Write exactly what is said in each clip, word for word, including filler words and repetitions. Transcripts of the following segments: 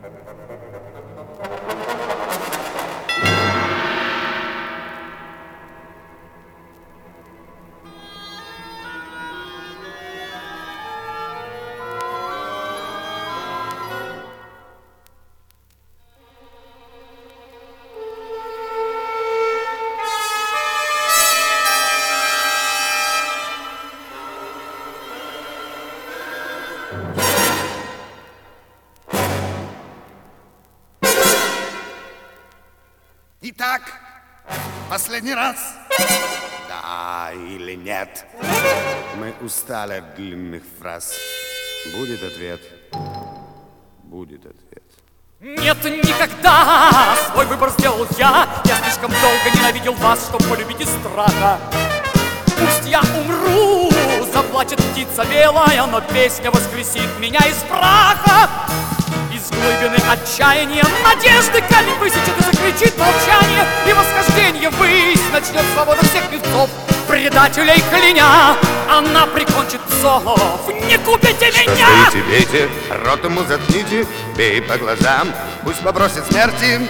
Итак, последний раз. Да или нет? Мы устали от длинных фраз. Будет ответ? Будет ответ. Нет, никогда! Свой выбор сделал я. Я слишком долго ненавидел вас, чтоб полюбить из страха. Пусть я умру, заплачет птица белая, но песня воскресит меня из праха. Из глубины отчаяния надежды камень высечет и закричит молчание, и восхождение ввысь начнет свобода всех певцов, предателей кляня. Она прикончит псов. Не купите меня! Что стоите, бейте, рот ему заткните, бей по глазам, пусть попросит смерти.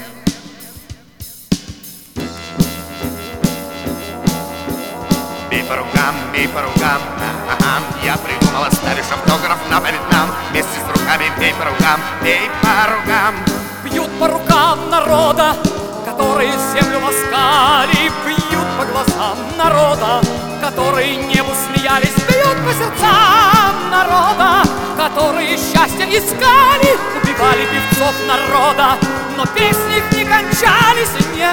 Бей по рукам, бей по рукам, ага, я придумал, оставишь автограф на перед нам. Вместе с руками бей по рукам, бей по рукам. Бьют по рукам народа, которые землю ласкали, бьют по глазам народа, которые небу смеялись, бьют по сердцам народа, которые счастье искали, убивали певцов народа, но песни их не кончались, не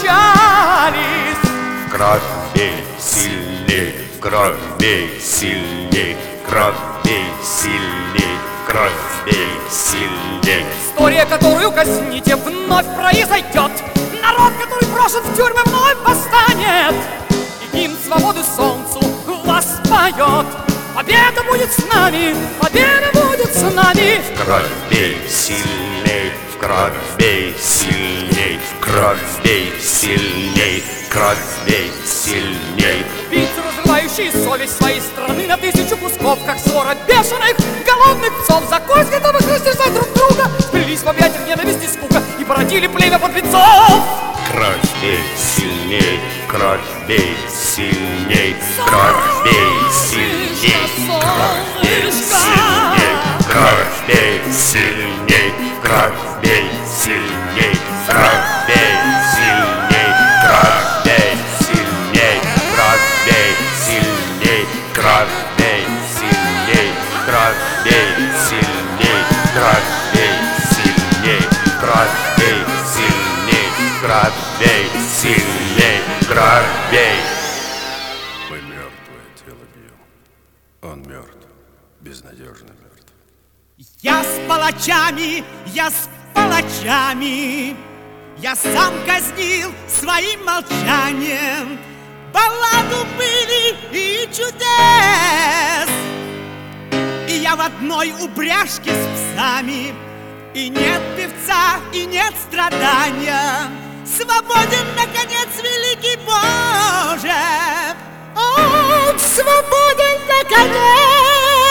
кончались. В кровь бей сильней, в кровь бей сильней, в кровь бей сильней, в кровь бей сильней. История, которую казните, вновь произойдет. Народ, который брошен в тюрьмы, вновь восстанет. И гимн свободы солнцу вас поет. Победа будет с нами, победа будет с нами. В кровь бей сильней, в кровь бей сильней, в кровь бей сильней, в кровь бей сильней. Убийцы, разрывающие совесть своей страны на тысячу кусков, как свора бешеных голодных псов, за кость готовых растерзать друг друга, сплелись в объятиях ненависти и скука и породили племя подлецов. Кровь бей сильней, кровь бей сильней, кровь бей сильней, кровь бей сильней, кровь бей сильней, кровь бей сильней, кровь бей сильней, кровь бей сильней, кровь бей сильней, кровь бей сильней, кровь бей сильней, кровь бей сильней, кровь бей сильней, кровь бей сильней, кровь бей. Мы мертвое тело бьем. Он мертв, безнадежно мертв. Я с палачами, я с палачами, я сам казнил своим молчанием балладу пыли и чудес. И я в одной упряжке с псами, и нет певца, и нет страдания. Свободен, наконец, великий Боже! Он свободен, наконец!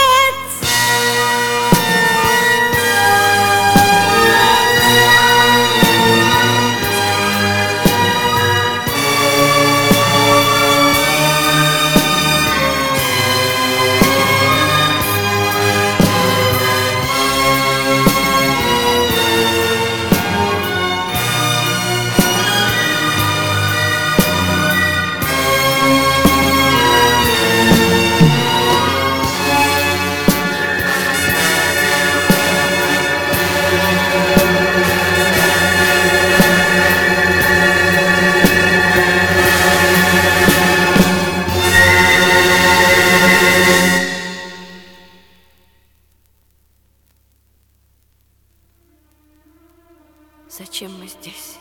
Зачем мы здесь?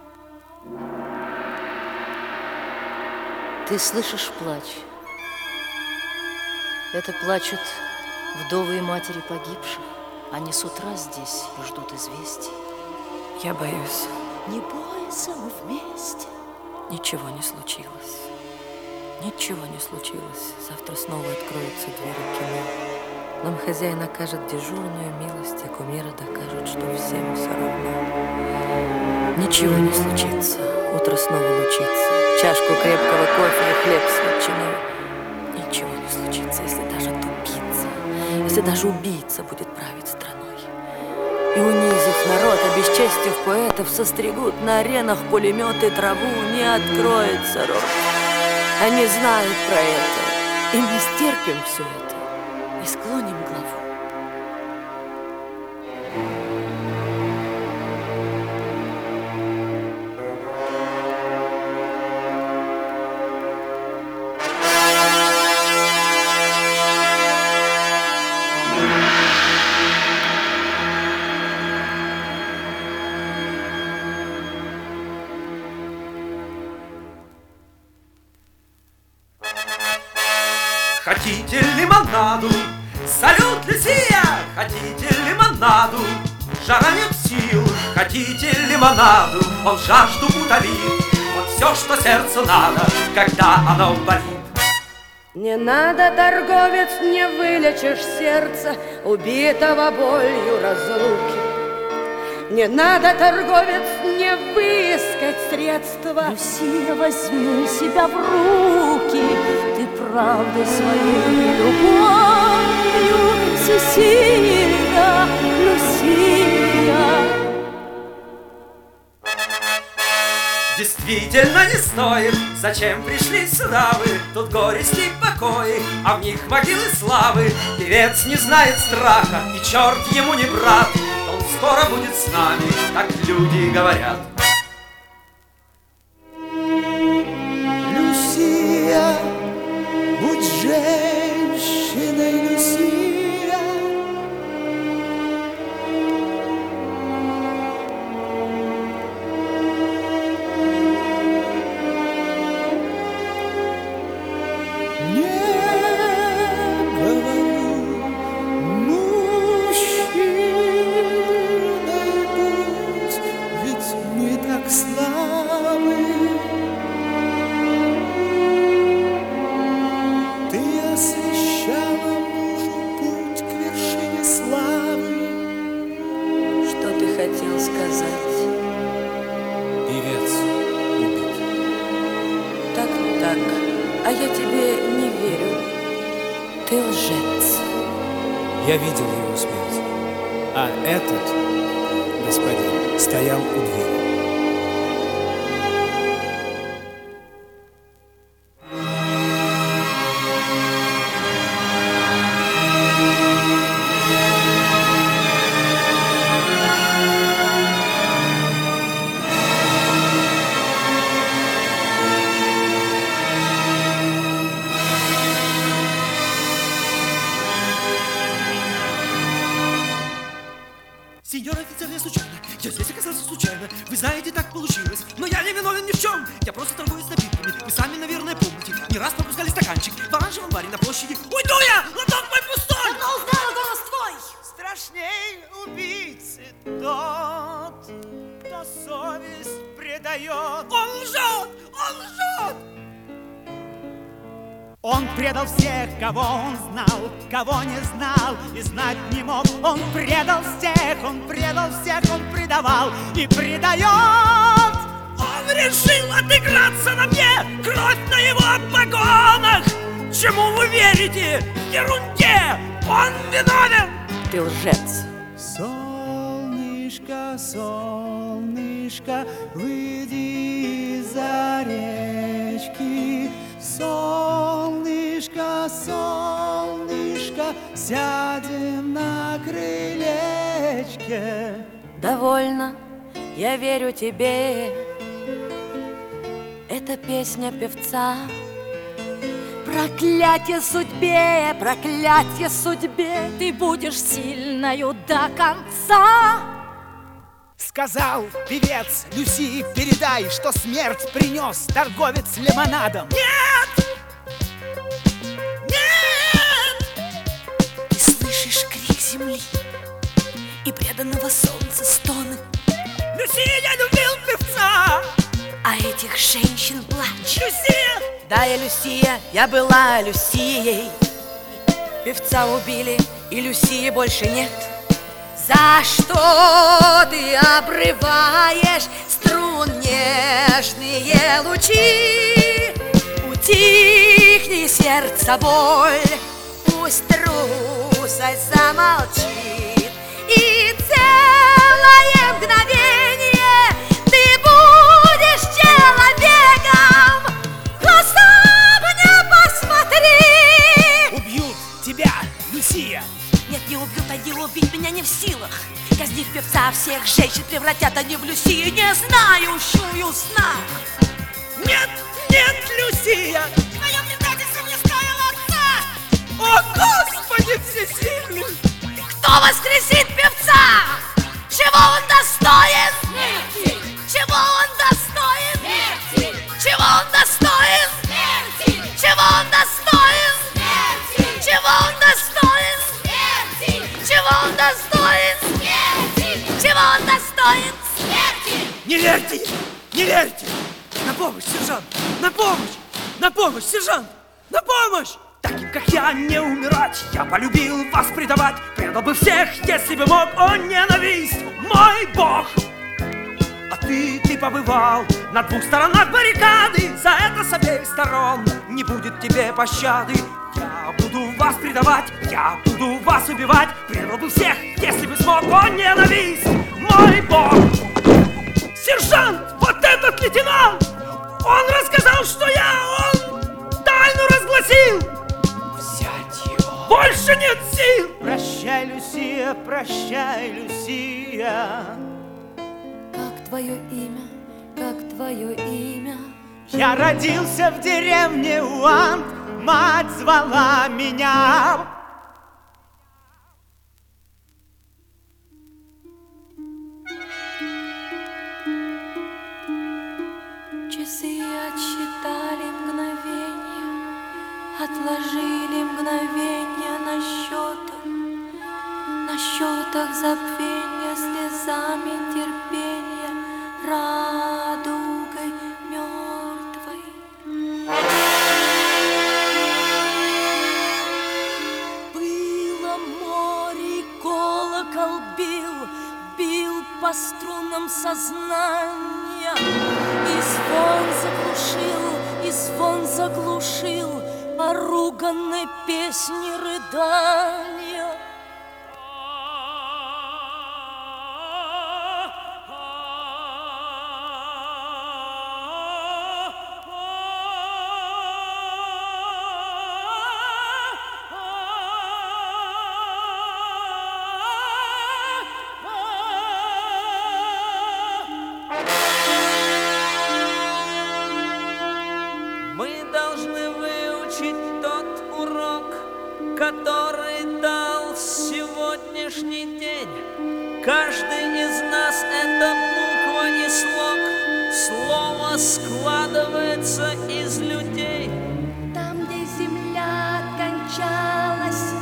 Ты слышишь плач? Это плачут вдовы и матери погибших. Они с утра здесь ждут известий. Я боюсь. Не бойся, мы вместе. Ничего не случилось. Ничего не случилось. Завтра снова откроются двери кино. Нам хозяин окажет дежурную милость, и кумиры докажут, что всем все равно. Ничего не случится, утро снова лучится, чашку крепкого кофе и хлеб с ветчиной. Ничего не случится, если даже тупица, если даже убийца будет править страной. И унизив народ, обесчестив поэтов, состригут на аренах пулеметы траву, не откроется рот. Они знают про это, и мы стерпим все это и склоним главу. Хотите лимонаду? Салют, Люсия! Хотите лимонаду? Жара нет сил. Хотите лимонаду? Он жажду утолит. Вот все, что сердцу надо, когда оно болит. Не надо, торговец, не вылечишь сердце, убитого болью разлуки. Не надо, торговец, не выискать средства. Люсия, возьми себя в руки, ты правдой своей любовью, Сесилия, Люсия. Действительно не стоит, зачем пришли сюда вы? Тут горести покои, а в них могилы славы. Певец не знает страха, и черт ему не брат. Он скоро будет с нами, так люди говорят. Люсия, будь женщиной, Люсия. Не говорю, мужчиной будь, ведь мы так слабы. Ты освещала мужу путь к вершине славы. Что ты хотел сказать? Певец убит. Так, так, а я тебе не верю. Ты лжец. Я видел его смерть, а этот господин стоял у двери. Сеньор офицер, я случайно, я здесь оказался случайно. Вы знаете, так получилось, но я не виновен ни в чем. Я просто торгую с напитками, вы сами, наверное, помните. Не раз пропускали стаканчик в оранжевом баре на площади. Уйду я, лоток мой пустой! Она узнала голос твой! Страшней убийцы тот, кто совесть предает. Он лжет! Он лжет! Он предал всех, кого он знал, кого не знал и знать не мог. Он предал всех, он предал всех, он предавал и предает. Он решил отыграться на мне, кровь на его погонах. Чему вы верите? Ерунде! Он виновен! Ты лжец. Солнышко, солнышко, выйди из-за речки. Солнышко, солнышко, сядем на крылечке. Довольно, я верю тебе. Это песня певца. Проклятие судьбе, проклятие судьбе, ты будешь сильною до конца. Сказал певец Люси, передай, что смерть принес торговец лимонадом. Нет! Нет! Ты слышишь крик земли и преданного солнца стоны. Люсия, я любил певца! А этих женщин плач. Люсия! Да, я Люсия, я была Люсией. Певца убили, и Люсии больше нет. За что ты обрываешь струн нежные лучи? Утихни, сердце, боль, пусть трусость замолчит, и целое мгновение ты будешь человеком. Глаза мне посмотри! Убьют тебя, Люсия! Нет, не убьют, они убить меня не в силах. Казнив певца, всех женщин превратят они в Люсию, не знающую сна. Нет, нет, Люсия! Твое предательство мне стоило отца! О, Господи всесильный! Кто воскресит певца? Чего он достоин? Смерти! Чего он достоин? Смерти! Чего он достоин? Смерти! Чего он достоин? Смерти! Чего он достоин? Смерти! Чего он достоин? Смерти! Чего он достоин? Смерти! Не верьте ей! Не верьте! На помощь, сержант! На помощь! На помощь, сержант! На помощь! Таким, как я, не умирать. Я полюбил вас предавать. Предал бы всех, если бы мог. О, ненависть, мой бог! А ты, ты побывал на двух сторонах баррикады. За это с обеих сторон не будет тебе пощады. Я буду вас предавать, я буду вас убивать. Предал бы всех, если бы смог. О, ненависть, мой бог! Сержант, вот этот лейтенант! Он рассказал, что я, он тайну разгласил! Взять его. Больше нет сил! Прощай, Люсия, прощай, Люсия. Как твое имя, как твое имя? Я родился в деревне Уант, мать звала меня. Часы отсчитали мгновенья, отложили мгновенья на счетах, на счетах забвенья, слезами терпенья, радугой мертвой. Было море, колокол бил, бил по струнам сознания, и звон заглушил, и звон заглушил поруганной песни рыдания. Мы должны выучить тот урок, который дал сегодняшний день. Каждый из нас — это буква и слог. Слово складывается из людей. Там, где земля кончалась,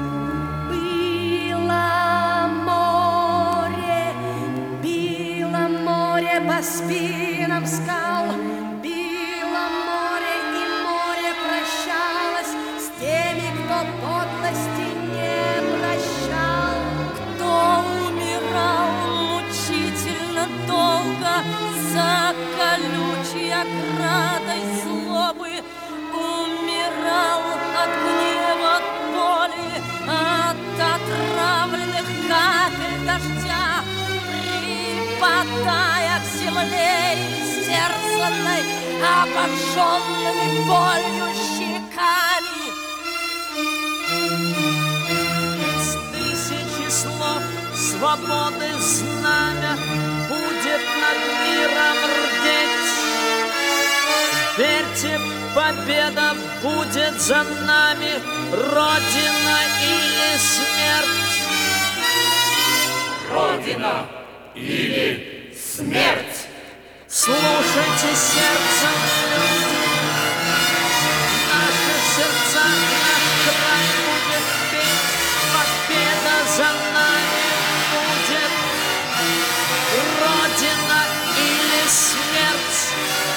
было море, било море по спинам скал, било море, и море прощалось с теми, кто подлости не прощал, кто умирал мучительно долго за колючей оградой злобы, умирал от гнева, от боли, от отравленных капель дождя, припадая к земле истерзанной, обожженными болью щеками. Из тысячи слов свободы знамя будет над миром рдеть. Верьте, победа будет за нами, Родина или смерть. Родина или смерть! Слушайте сердцем, люди, наши сердца, наш край будет петь, победа за нами будет. Родина или смерть?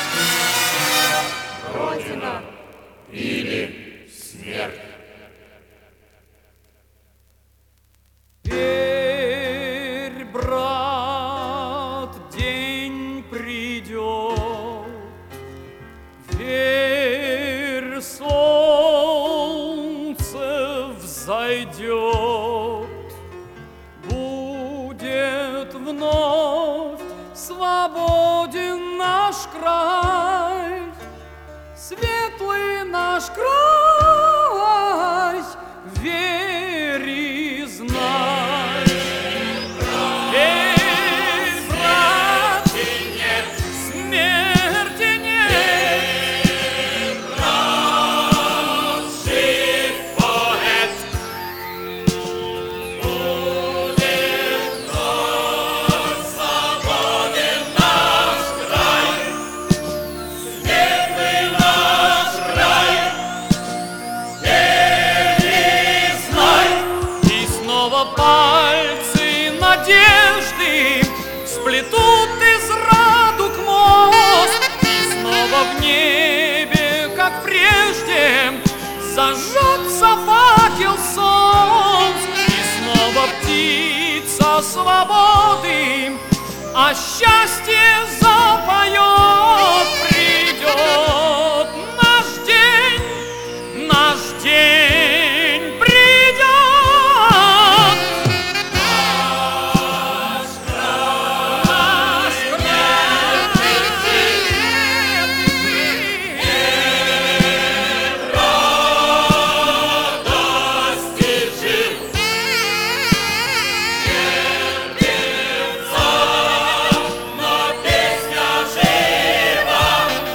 Родина или смерть! вновь свободен наш край, светлый наш край, верь и знай. Эй, брат, смерти нет, брат, жив поэт, будет вновь свободен наш край, светлый наш край, верь и знай. И снова пальцы надежды сплетут из радуг мост, и снова в небе, как прежде, зажжется факел солнц, и снова птица свободы о счастье запоет. Придет наш день, наш день придет. Наш край, наш край, радости жив, терпится, но песня жива,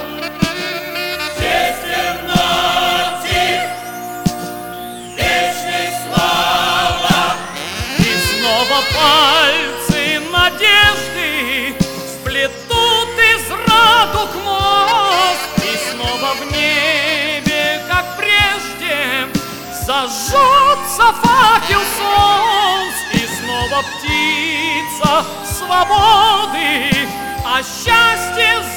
честь темноте, вечной слава. И снова пальцы надежды сплетут из радуг мост, и снова в небе, как прежде, зажжется факел солнц, и снова птица свободы о счастье